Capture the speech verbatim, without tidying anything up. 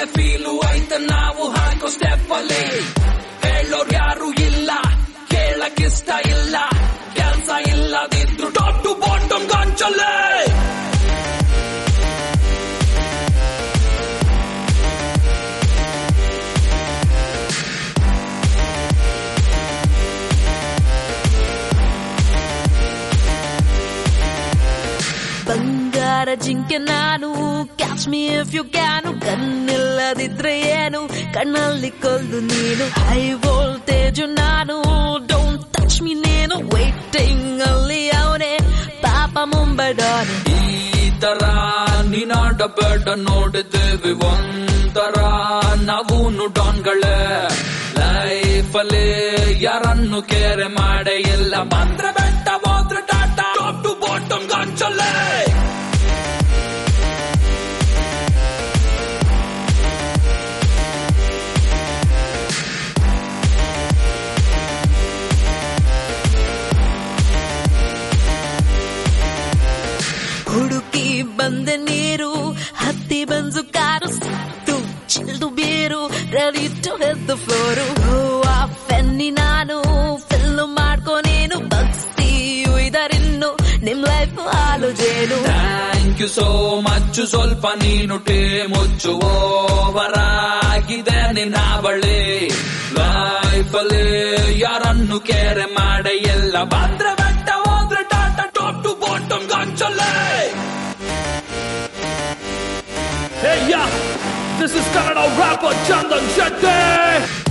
Feel ಆಯ್ತ ನಾವು ಹಾಕೋ ಸ್ಟೆಪ್ ಅಲ್ಲಿ ಹೇಳೋರ್ ಯಾರು ಇಲ್ಲ ಕೇಳಕ್ಕಿಷ್ಟ ಇಲ್ಲ ಕೆಲ್ಸ ಇಲ್ಲದಿದ್ರು ಟಾಪ್ ಟು ಬಾಟಮ್ ಗಾಂಚಲ್ಲೇ ಬಂಗಾರ ಜಿಂಕೆ ನಾನು catch me if you can ಕಣ್ಣಿಲ್ಲದಿದ್ರೆ ಏನು ಕಣ್ಣಲ್ಲಿ ಕೊಲ್ದು ನೀನು ಹೈ ವೋಲ್ಟೇಜ್ ನಾನು ಡೋಂಟ್ ಟಚ್ ಮೀ ನೇನು ವೈಟಿಂಗ್ ಅಲ್ಲಿ ಅವನೇ ಪಾಪ ಮುಂಬಡಾನೆ ಈ ತರ ನೀನಾಡಬೇಡ ನೋಡಿದ್ದೇವೆ ಒಂಥರ ನಾವೂನು ಡಾನ್ಗಳೇ ಲೈಫ್ ಅಲ್ಲಿ ಯಾರನ್ನು ಕೇರೆ ಮಾಡೇ ಇಲ್ಲ ಬಂದ್ರೆ ಬೆಟ್ಟ ಹೋದ್ರೆ ಟಾಟಾ ಟಾಪ್ ಟು ಬಾಟಮ್ ಗಾಂಚಲ್ಲೇ ಹುಡುಕಿ ಬಂದ ನೀರು ಹತ್ತಿ ಬಂದು ಕಾರು ಸಿಕ್ತು chilled beer ready to hit the floor ಆ ಫೆನ್ನಿ ನಾನು ಫಿಲ್ಲು ಮಾಡ್ಕೊನೇನು ಬಗ್ಸಿ ಇದರಿನ್ನು ನಿಮ್ ಲೈಫ್ ಹಾಲು ಜೇನು ಥ್ಯಾಂಕ್ ಯು ಸೋ ಮಚ್ ಸ್ವಲ್ಪ ನೀನು ಟೇ ಮುಚ್ಚು ಓವರ್ ಆಗಿದೆ ನಿನ್ನ ಬಳಿ ಲೈಫ್ ಅಲ್ಲಿ ಯಾರನ್ನು ಕೇರೆ ಮಾಡೆ ಎಲ್ಲ ಬಂದ್ರೆ ಬೆಟ್ಟ ಹೋದ್ರೆ ಟಾಟಾ ಟಾಪ್ ಟು ಬಾಟಮ್ ಗಾಂಚಲ್ಲೇ Hey, yeah, this is Kannada rapper Chandan Shetty.